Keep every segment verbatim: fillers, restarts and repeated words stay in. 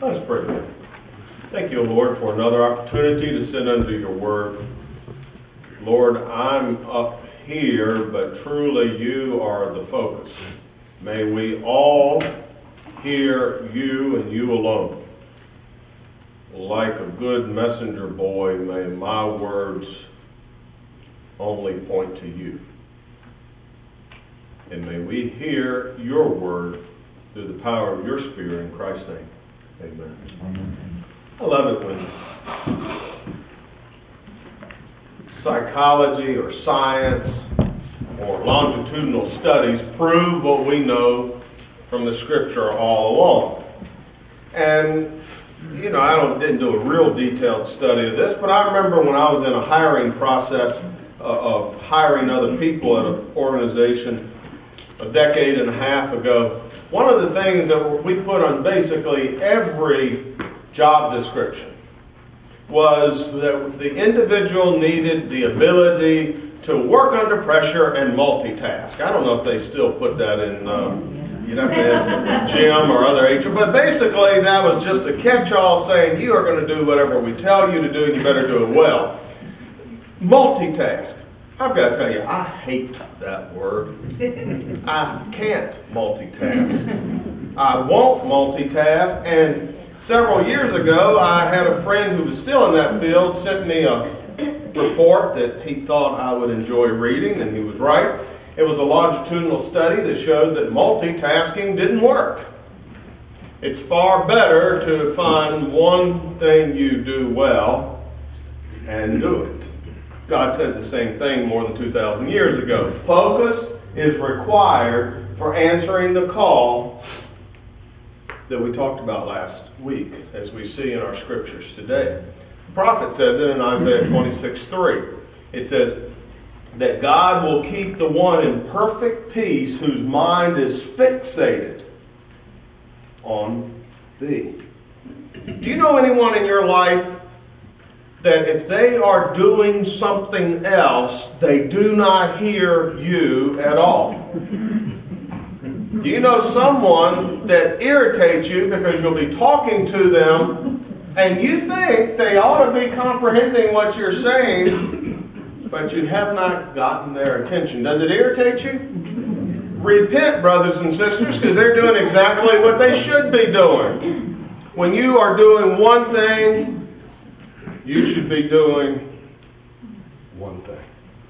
Let's pray. Thank you, Lord, for another opportunity to sit under your word. Lord, I'm up here, but truly you are the focus. May we all hear you and you alone. Like a good messenger boy, may my words only point to you. And may we hear your word through the power of your Spirit in Christ's name. Amen. Amen. I love it when psychology or science or longitudinal studies prove what we know from the Scripture all along. And, you know, I don't, didn't do a real detailed study of this, but I remember when I was in a hiring process uh, of hiring other people at an organization a decade and a half ago, one of the things that we put on basically every job description was that the individual needed the ability to work under pressure and multitask. I don't know if they still put that in, um, you'd have to ask Jim or other H R, but basically that was just a catch-all saying you are going to do whatever we tell you to do and you better do it well. Multitask. I've got to tell you, I hate that word. I can't multitask. I won't multitask, and several years ago, I had a friend who was still in that field sent me a report that he thought I would enjoy reading, and he was right. It was a longitudinal study that showed that multitasking didn't work. It's far better to find one thing you do well and do it. God said the same thing more than two thousand years ago. Focus is required for answering the call that we talked about last week, as we see in our scriptures today. The prophet says it in Isaiah twenty-six three. It says that God will keep the one in perfect peace whose mind is fixated on thee. Do you know anyone in your life that if they are doing something else, they do not hear you at all? Do you know someone that irritates you because you'll be talking to them and you think they ought to be comprehending what you're saying, but you have not gotten their attention? Does it irritate you? Repent, brothers and sisters, because they're doing exactly what they should be doing. When you are doing one thing, you should be doing one thing.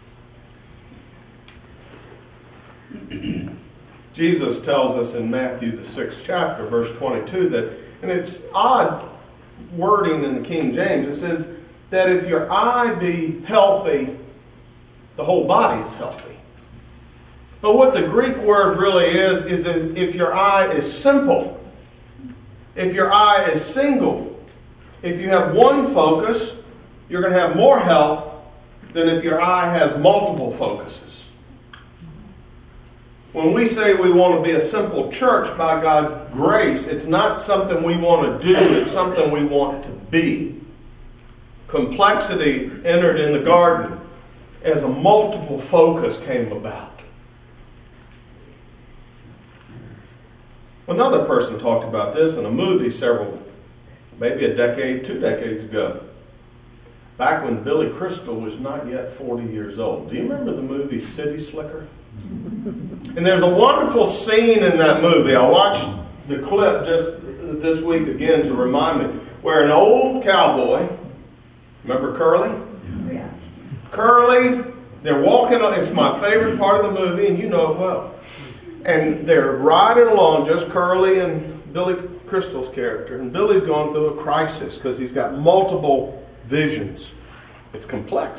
Jesus tells us in Matthew the sixth chapter, verse twenty-two, that, and it's odd wording in the King James, it says that if your eye be healthy, the whole body is healthy. But what the Greek word really is, is that if your eye is simple, if your eye is single, if you have one focus, you're going to have more health than if your eye has multiple focuses. When we say we want to be a simple church by God's grace, it's not something we want to do, it's something we want to be. Complexity entered in the garden as a multiple focus came about. Another person talked about this in a movie several maybe a decade, two decades ago, back when Billy Crystal was not yet forty years old. Do you remember the movie City Slicker? And there's a wonderful scene in that movie. I watched the clip just this week again to remind me, where an old cowboy, remember Curly? Yeah. Curly, they're walking on, it's my favorite part of the movie, and you know it well. And they're riding along, just Curly and Billy Crystal's character, and Billy's going through a crisis because he's got multiple visions. It's complex.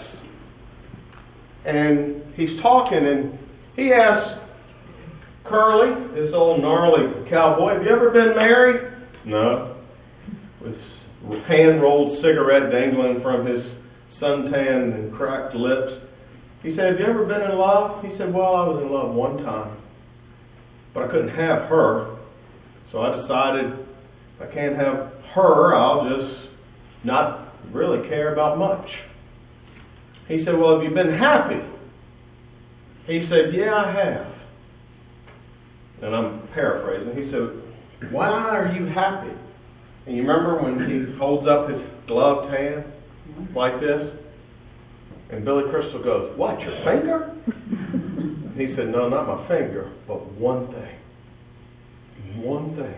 And he's talking, and he asks Curly, this old gnarly cowboy, have you ever been married? No. With hand-rolled cigarette dangling from his suntanned and cracked lips. He said, have you ever been in love? He said, well, I was in love one time, but I couldn't have her. So I decided if I can't have her, I'll just not really care about much. He said, well, have you been happy? He said, yeah, I have. And I'm paraphrasing. He said, why are you happy? And you remember when he holds up his gloved hand like this? And Billy Crystal goes, "What, your finger?" He said, "No, not my finger, but one thing. One thing."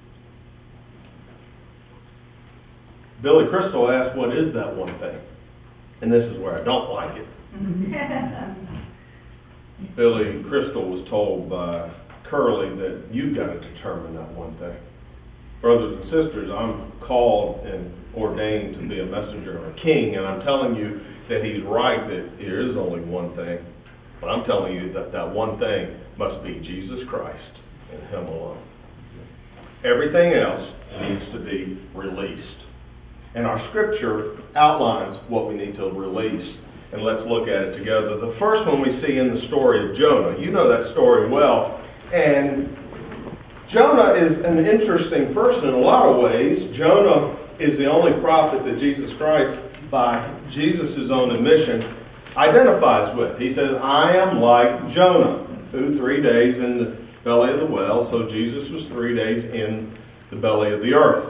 Billy Crystal asked, "What is that one thing?" And this is where I don't like it. Billy Crystal was told by Curly that you've got to determine that one thing. Brothers and sisters, I'm called and ordained to be a messenger of a king, and I'm telling you that he's right that there is only one thing. But I'm telling you that that one thing must be Jesus Christ and him alone. Everything else needs to be released. And our scripture outlines what we need to release. And let's look at it together. The first one we see in the story of Jonah. You know that story well. And Jonah is an interesting person in a lot of ways. Jonah is the only prophet that Jesus Christ, by Jesus' own admission, identifies with. He says, "I am like Jonah, who three days in the belly of the well." So Jesus was three days in the belly of the earth.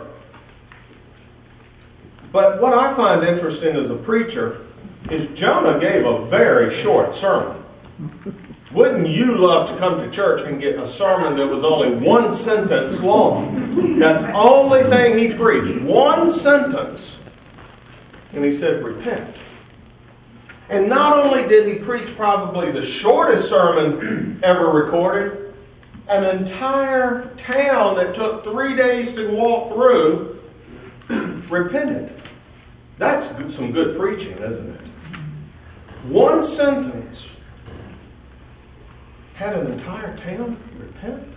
But what I find interesting as a preacher is Jonah gave a very short sermon. Wouldn't you love to come to church and get a sermon that was only one sentence long? That's the only thing he preached. One sentence. And he said, "Repent." And not only did he preach probably the shortest sermon ever recorded, an entire town that took three days to walk through repented. That's some good preaching, isn't it? One sentence had an entire town repent.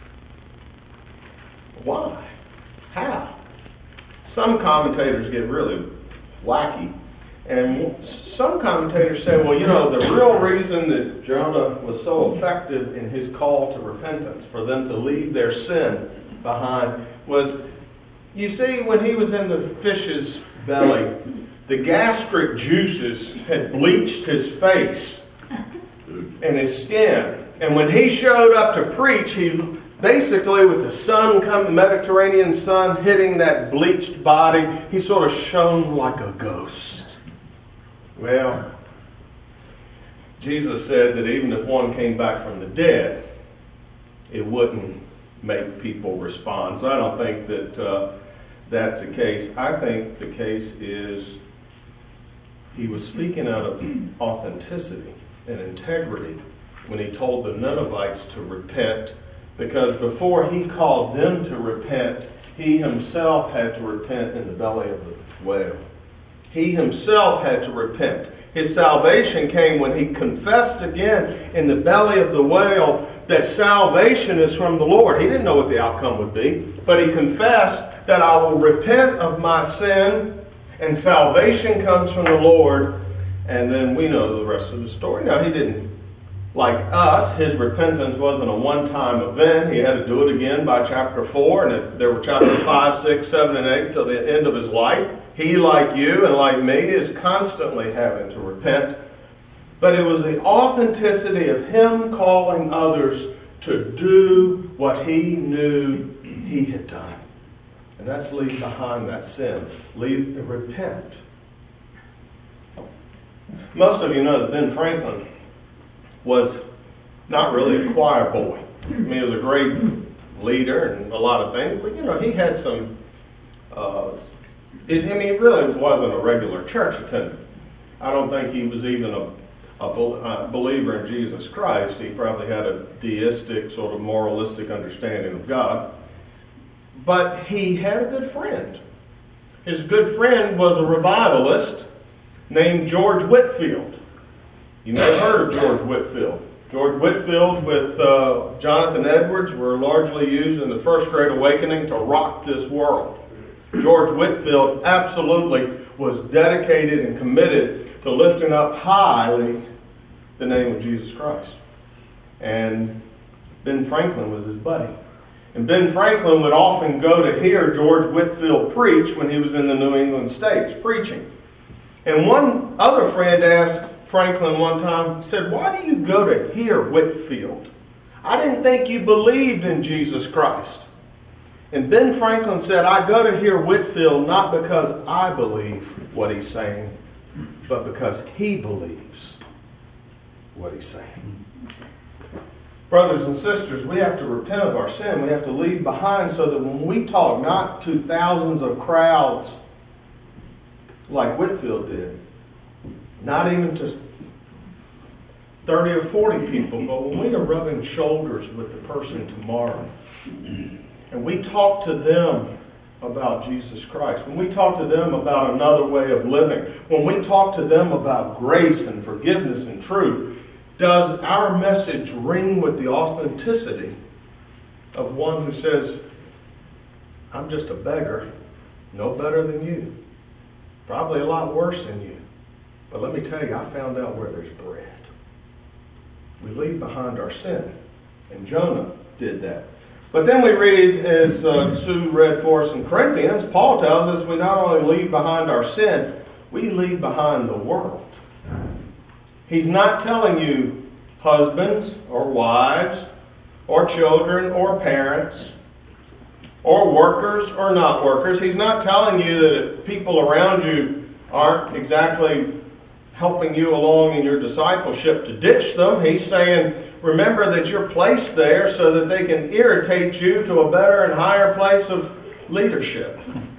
Why? How? Some commentators get really wacky. And some commentators say, well, you know, the real reason that Jonah was so effective in his call to repentance, for them to leave their sin behind, was, you see, when he was in the fish's belly, the gastric juices had bleached his face and his skin. And when he showed up to preach, he basically, with the sun coming, Mediterranean sun hitting that bleached body, he sort of shone like a ghost. Well, Jesus said that even if one came back from the dead, it wouldn't make people respond. So I don't think that uh, that's the case. I think the case is he was speaking out of authenticity and integrity when he told the Ninevites to repent, because before he called them to repent, he himself had to repent in the belly of the whale. He himself had to repent. His salvation came when he confessed again in the belly of the whale that salvation is from the Lord. He didn't know what the outcome would be, but he confessed that I will repent of my sin and salvation comes from the Lord. And then we know the rest of the story. Now, he didn't, like us, his repentance wasn't a one-time event. He had to do it again by chapter four, and it, there were chapters five, six, seven, and eight till the end of his life. He, like you and like me, is constantly having to repent. But it was the authenticity of him calling others to do what he knew he had done. And that's leave behind that sin. Leave, repent. Most of you know that Ben Franklin was not really a choir boy. I mean, he was a great leader and a lot of things, but, you know, he had some, uh, it, I mean, he really wasn't a regular church attendant. I don't think he was even a, a, a believer in Jesus Christ. He probably had a deistic, sort of moralistic understanding of God. But he had a good friend. His good friend was a revivalist named George Whitefield. You may have heard of George Whitefield. George Whitefield with uh, Jonathan Edwards were largely used in the First Great Awakening to rock this world. George Whitefield absolutely was dedicated and committed to lifting up highly the name of Jesus Christ. And Ben Franklin was his buddy. And Ben Franklin would often go to hear George Whitefield preach when he was in the New England states preaching. And one other friend asked Franklin one time, said, "Why do you go to hear Whitefield? I didn't think you believed in Jesus Christ." And Ben Franklin said, I go to hear Whitefield not because I believe what he's saying, but because he believes what he's saying. Brothers and sisters, we have to repent of our sin. We have to leave behind so that when we talk not to thousands of crowds like Whitefield did, not even to thirty or forty people, but when we are rubbing shoulders with the person tomorrow, and we talk to them about Jesus Christ, when we talk to them about another way of living, when we talk to them about grace and forgiveness and truth, does our message ring with the authenticity of one who says, I'm just a beggar, no better than you, probably a lot worse than you, but let me tell you, I found out where there's bread. We leave behind our sin, and Jonah did that. But then we read, as uh, Sue read for us in Corinthians, Paul tells us we not only leave behind our sin, we leave behind the world. He's not telling you husbands or wives or children or parents or workers or not workers. He's not telling you that people around you aren't exactly helping you along in your discipleship to ditch them. He's saying, remember that you're placed there so that they can irritate you to a better and higher place of leadership.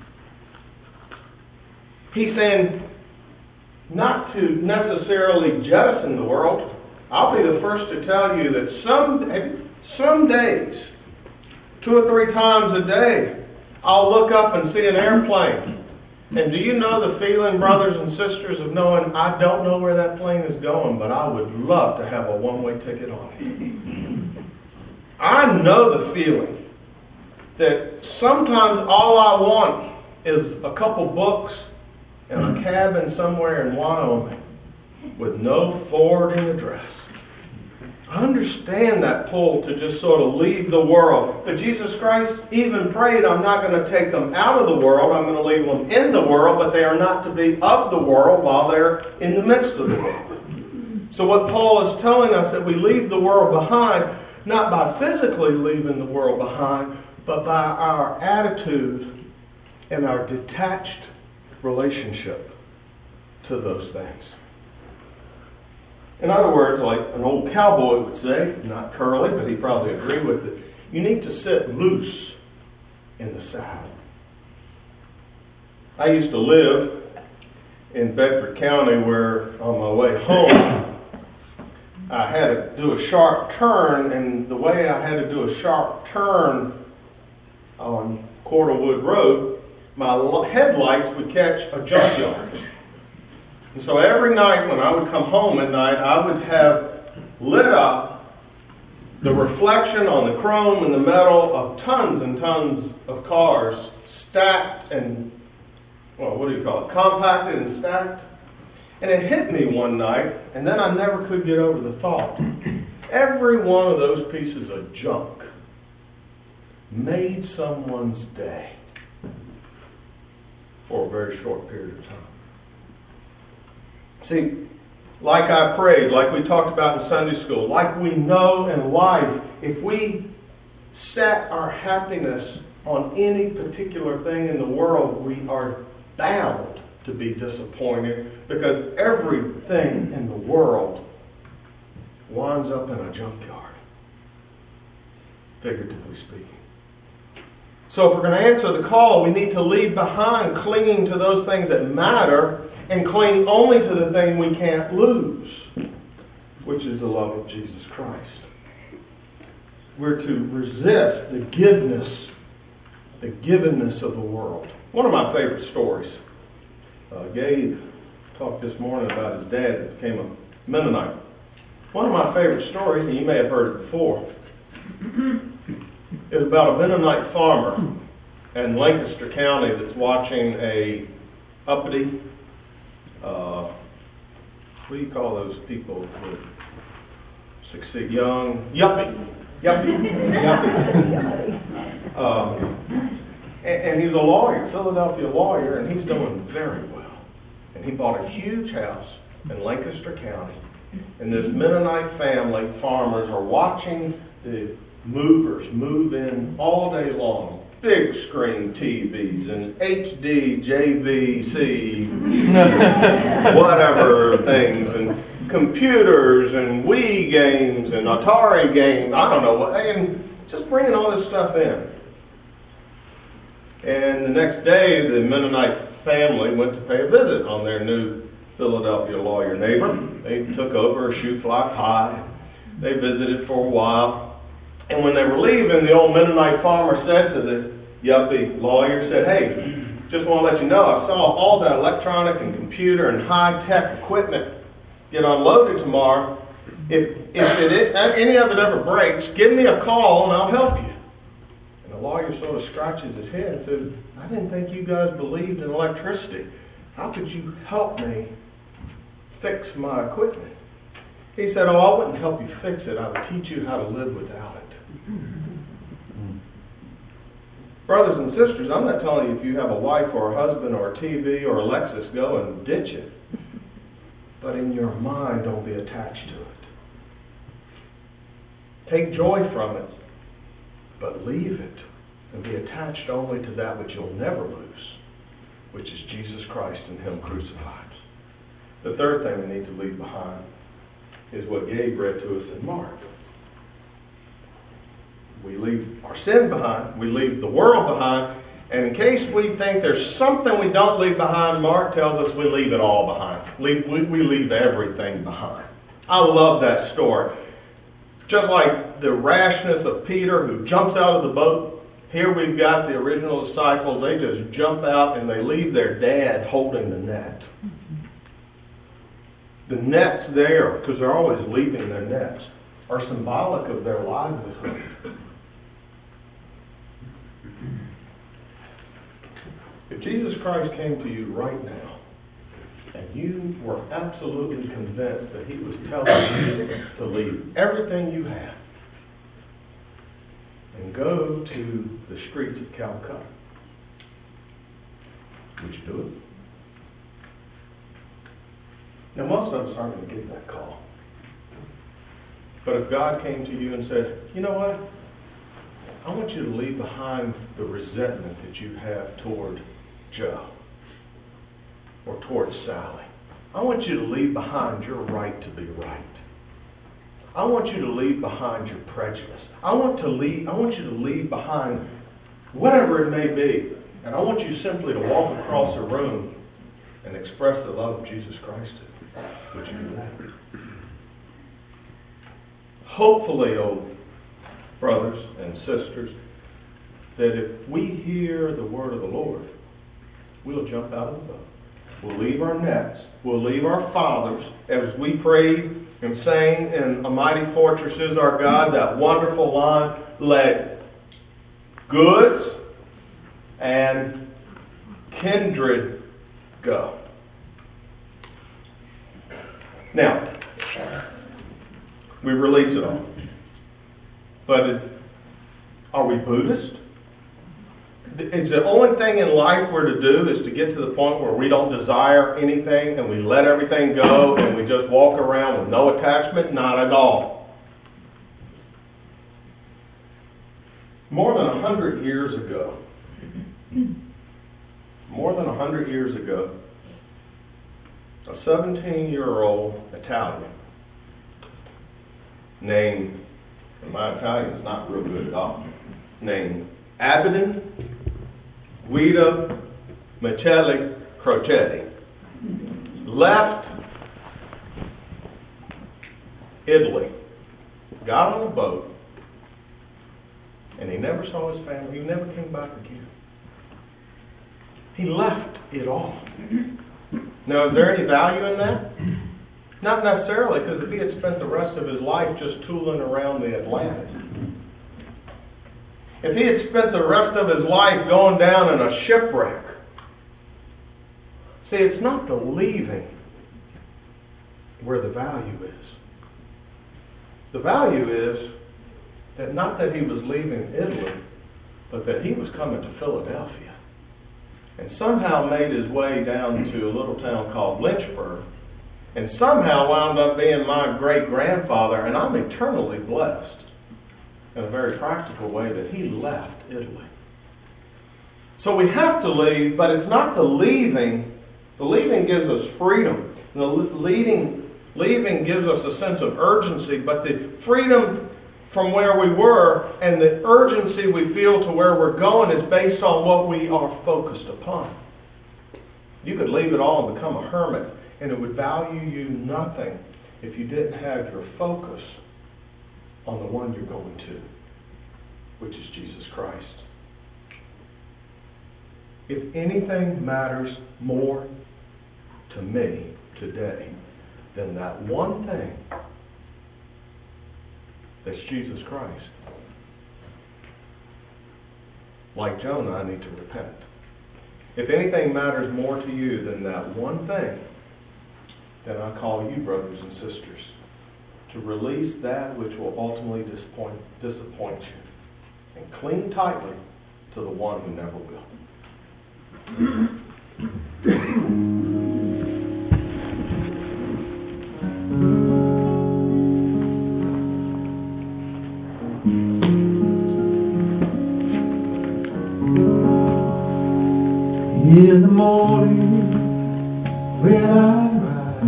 He's saying not to necessarily jettison the world. I'll be the first to tell you that some, some days, two or three times a day, I'll look up and see an airplane. And do you know the feeling, brothers and sisters, of knowing I don't know where that plane is going, but I would love to have a one-way ticket on it. I know the feeling that sometimes all I want is a couple books and a cabin somewhere in Wyoming with no forwarding address. I understand that pull to just sort of leave the world. But Jesus Christ even prayed, I'm not going to take them out of the world. I'm going to leave them in the world, but they are not to be of the world while they're in the midst of the world. So what Paul is telling us, that we leave the world behind, not by physically leaving the world behind, but by our attitude and our detached relationship to those things. In other words, like an old cowboy would say, not Curly, but he'd probably agree with it, you need to sit loose in the saddle. I used to live in Bedford County where on my way home I had to do a sharp turn, and the way I had to do a sharp turn on Corderwood Road, my headlights would catch a junkyard. And so every night when I would come home at night, I would have lit up the reflection on the chrome and the metal of tons and tons of cars stacked and, well, what do you call it, compacted and stacked. And it hit me one night, and then I never could get over the thought. Every one of those pieces of junk made someone's day for a very short period of time. See, like I prayed, like we talked about in Sunday school, like we know in life, if we set our happiness on any particular thing in the world, we are bound to be disappointed, because everything in the world winds up in a junkyard, figuratively speaking. So if we're going to answer the call, we need to leave behind clinging to those things that matter and cling only to the thing we can't lose, which is the love of Jesus Christ. We're to resist the giveness, the givenness of the world. One of my favorite stories, uh, Gabe talked this morning about his dad that became a Mennonite. One of my favorite stories, and you may have heard it before, is about a Mennonite farmer in Lancaster County that's watching a uppity, Uh, what do you call those people that succeed? Young, yuppie, yuppie, yuppie. um, and, and he's a lawyer, Philadelphia lawyer, and he's doing very well. And he bought a huge house in Lancaster County. And this Mennonite family, farmers, are watching the movers move in all day long big screen T Vs and H D, J V C, whatever things, and computers and Wii games and Atari games, I don't know what, and just bringing all this stuff in. And the next day, the Mennonite family went to pay a visit on their new Philadelphia lawyer neighbor. They took over a shoe fly pie. They visited for a while. And when they were leaving, the old Mennonite farmer said to the yuppie lawyer, said, "Hey, just want to let you know, I saw all that electronic and computer and high-tech equipment get unloaded tomorrow. If, if it is, any of it ever breaks, give me a call and I'll help you." And the lawyer sort of scratches his head and says, "I didn't think you guys believed in electricity. How could you help me fix my equipment?" He said, "Oh, I wouldn't help you fix it. I would teach you how to live without it." Brothers and sisters, I'm not telling you if you have a wife or a husband or a T V or a Lexus, go and ditch it. But in your mind, don't be attached to it. Take joy from it, but leave it and be attached only to that which you'll never lose, which is Jesus Christ and Him crucified. The third thing we need to leave behind is what Gabe read to us in Mark. We leave our sin behind, we leave the world behind, and in case we think there's something we don't leave behind, Mark tells us we leave it all behind. Leave, we, we leave everything behind. I love that story. Just like the rashness of Peter who jumps out of the boat, here we've got the original disciples. They just jump out and they leave their dad holding the net. The nets there, because they're always leaving their nets, are symbolic of their livelihood. If Jesus Christ came to you right now, and you were absolutely convinced that He was telling you to leave everything you have and go to the streets of Calcutta, would you do it? Now, most of us aren't going to get that call. But if God came to you and said, "You know what? I want you to leave behind the resentment that you have toward Joe or toward Sally. I want you to leave behind your right to be right. I want you to leave behind your prejudice. I want to leave. I want you to leave behind whatever it may be, and I want you simply to walk across the room and express the love of Jesus Christ to you. Would you do that?" Hopefully, oh brothers and sisters, that if we hear the word of the Lord, we'll jump out of the boat. We'll leave our nets. We'll leave our fathers. As we prayed and sang in "A Mighty Fortress Is Our God," that wonderful line, "Let goods and kindred go." Now, we release it all. But it, are we Buddhist? Is the only thing in life we're to do is to get to the point where we don't desire anything and we let everything go and we just walk around with no attachment? Not at all. More than a hundred years ago, more than a hundred years ago, a seventeen-year-old Italian named, and my Italian is not real good at all, named Abbedin Guido Michele Crocetti left Italy, got on a boat, and he never saw his family. He never came back again. He left it all. Now, is there any value in that? Not necessarily, because if he had spent the rest of his life just tooling around the Atlantic, if he had spent the rest of his life going down in a shipwreck, see, it's not the leaving where the value is. The value is that not that he was leaving Italy, but that he was coming to Philadelphia and somehow made his way down to a little town called Lynchburg and somehow wound up being my great-grandfather, and I'm eternally blessed in a very practical way that he left Italy. So we have to leave, but it's not the leaving. The leaving gives us freedom. The leading, leaving gives us a sense of urgency, but the freedom from where we were and the urgency we feel to where we're going is based on what we are focused upon. You could leave it all and become a hermit, and it would value you nothing if you didn't have your focus on the one you're going to, which is Jesus Christ. If anything matters more to me today than that one thing, that's Jesus Christ. Like Jonah, I need to repent. If anything matters more to you than that one thing, then I call you, brothers and sisters, to release that which will ultimately disappoint, disappoint you and cling tightly to the one who never will. In the morning when I rise,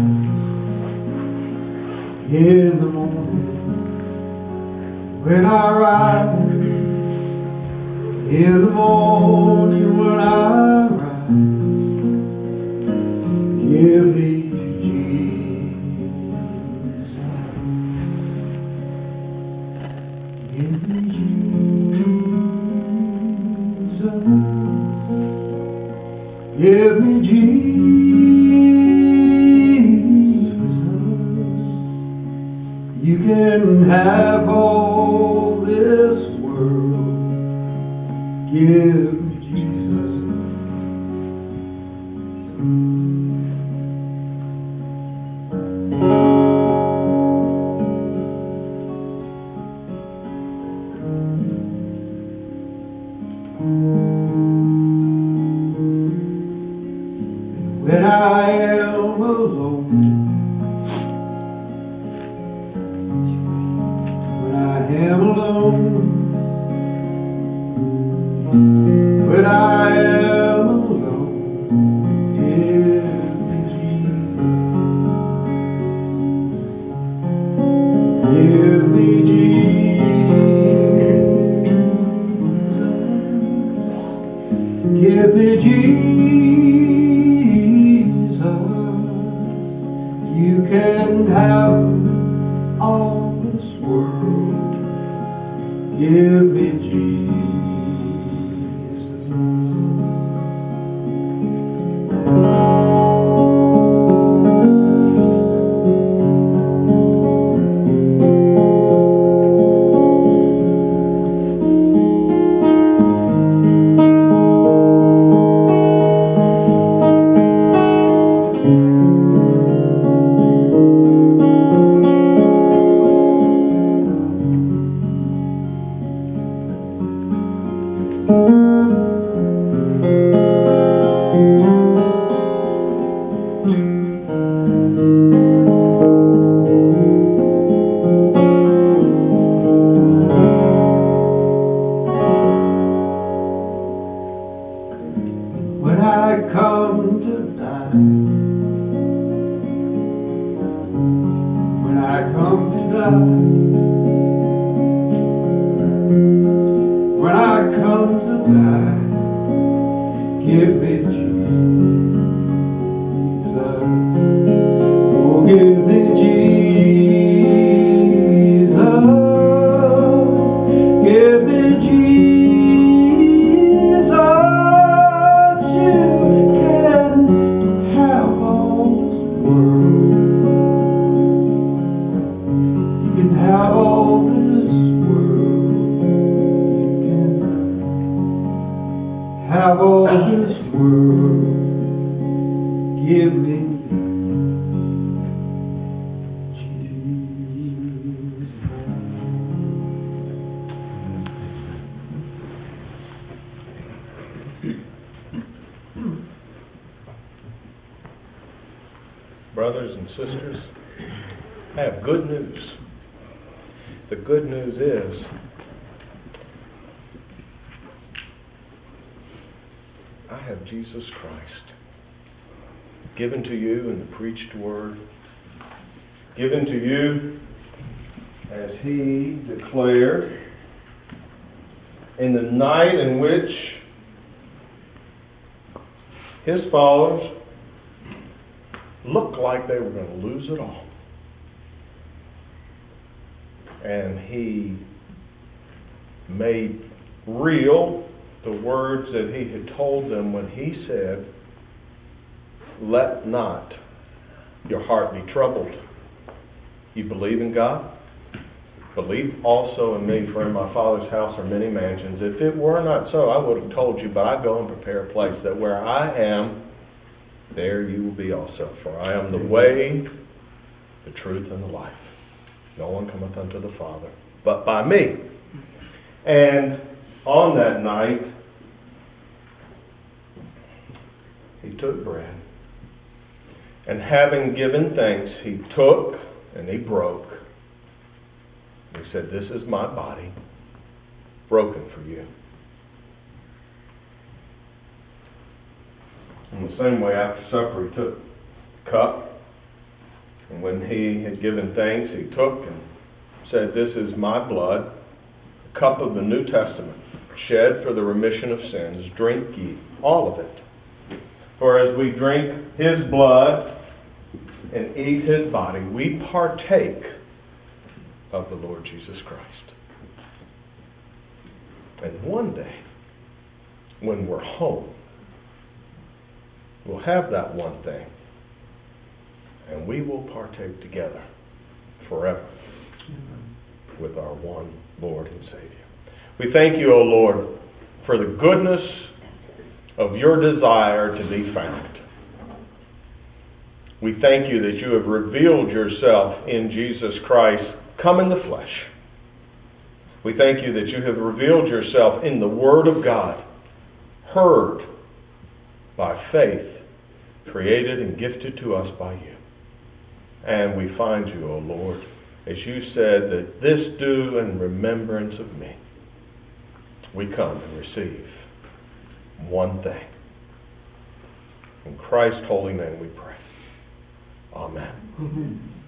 in the morning when I rise, in the morning when I rise, give me Jesus, give me Jesus, give me Jesus. You can have all this world. Give me Jesus. When I am alone, when I am alone, when I am alone, give me Jesus, give me Jesus, give me Jesus. You can have all this world. Give me Jesus. When I come to die, when I come to die, when I come to die, give me Jesus, oh give me Jesus, give me Jesus. Have all this world, you can have all this world, give me Jesus. Brothers and sisters, I have good news. The good news is of Jesus Christ, given to you in the preached word, given to you as he declared in the night in which his followers looked like they were going to lose it all. And he made real the words that he had told them when he said, "Let not your heart be troubled. You believe in God? Believe also in me, for in my Father's house are many mansions. If it were not so, I would have told you, but I go and prepare a place, that where I am, there you will be also. For I am the way, the truth, and the life. No one cometh unto the Father but by me." And on that night, he took bread, and having given thanks, he took and he broke. He said, "This is my body, broken for you." In the same way, after supper, he took the cup, and when he had given thanks, he took and said, "This is my blood, the cup of the New Testament, shed for the remission of sins. Drink ye all of it. For as we drink his blood and eat his body, we partake of the Lord Jesus Christ." And one day, when we're home, we'll have that one thing, and we will partake together forever with our one Lord and Savior. We thank you, O Lord, for the goodness of your desire to be found. We thank you that you have revealed yourself in Jesus Christ, come in the flesh. We thank you that you have revealed yourself in the Word of God, heard by faith, created and gifted to us by you. And we find you, O Lord, as you said, that this do in remembrance of me. We come and receive one thing. In Christ's holy name we pray. Amen. Mhm.